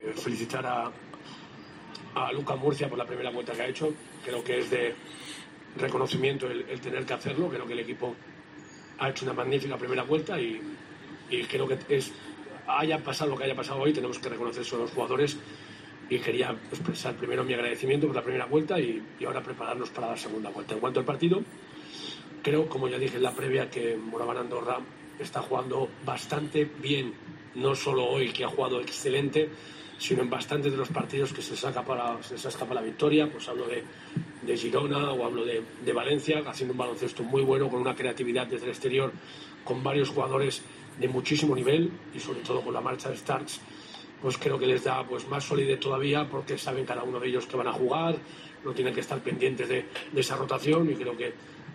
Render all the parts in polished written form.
Felicitar a Lucas Murcia por la primera vuelta que ha hecho. Creo que es de reconocimiento el tener que hacerlo. Creo que el equipo ha hecho una magnífica primera vuelta y creo que haya pasado lo que haya pasado hoy, tenemos que reconocer eso a los jugadores, y quería expresar primero mi agradecimiento por la primera vuelta y ahora prepararnos para la segunda vuelta. En cuanto al partido, creo, como ya dije en la previa, que Moraván Andorra está jugando bastante bien, no solo hoy, que ha jugado excelente, sino en bastantes de los partidos que se escapa la victoria. Pues hablo de Girona o hablo de Valencia, haciendo un baloncesto muy bueno, con una creatividad desde el exterior, con varios jugadores de muchísimo nivel y sobre todo con la marcha de Starks, pues creo que les da pues más solidez todavía, porque saben cada uno de ellos que van a jugar, no tienen que estar pendientes de esa rotación, y creo que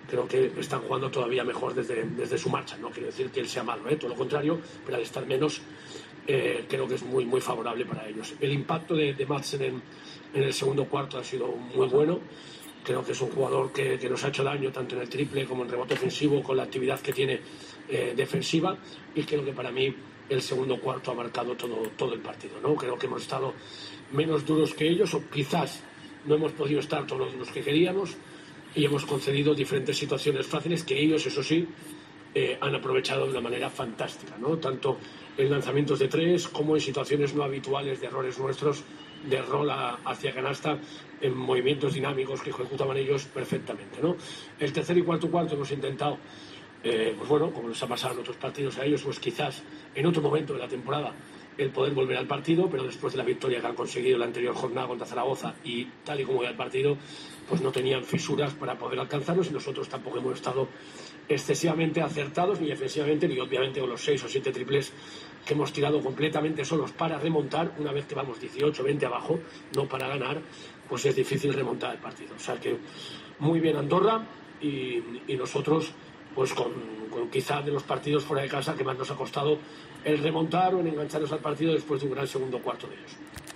están jugando todavía mejor desde su marcha. No quiero decir que él sea malo, todo lo contrario, pero al estar menos creo que es muy, muy favorable para ellos. El impacto de Madsen en el segundo cuarto ha sido muy bueno. Creo que es un jugador que nos ha hecho daño tanto en el triple como en rebote ofensivo, con la actividad que tiene defensiva, y creo que para mí el segundo cuarto ha marcado todo el partido, ¿no? Creo que hemos estado menos duros que ellos, o quizás no hemos podido estar todos los duros que queríamos, y hemos concedido diferentes situaciones fáciles que ellos, eso sí, han aprovechado de una manera fantástica, ¿no? Tanto en lanzamientos de tres como en situaciones no habituales de errores nuestros, de rol hacia canasta, en movimientos dinámicos que ejecutaban ellos perfectamente, ¿no? El tercer y cuarto hemos intentado, pues bueno, como nos ha pasado en otros partidos a ellos, pues quizás en otro momento de la temporada el poder volver al partido, pero después de la victoria que han conseguido la anterior jornada contra Zaragoza, y tal y como iba el partido, pues no tenían fisuras para poder alcanzarlos, y nosotros tampoco hemos estado excesivamente acertados, ni defensivamente, ni obviamente con los 6 o 7 triples que hemos tirado completamente solos para remontar. Una vez que vamos 18-20 abajo, no para ganar, pues es difícil remontar el partido. O sea que muy bien Andorra, y nosotros pues con quizá de los partidos fuera de casa que más nos ha costado el remontar o en engancharnos al partido después de un gran segundo cuarto de ellos.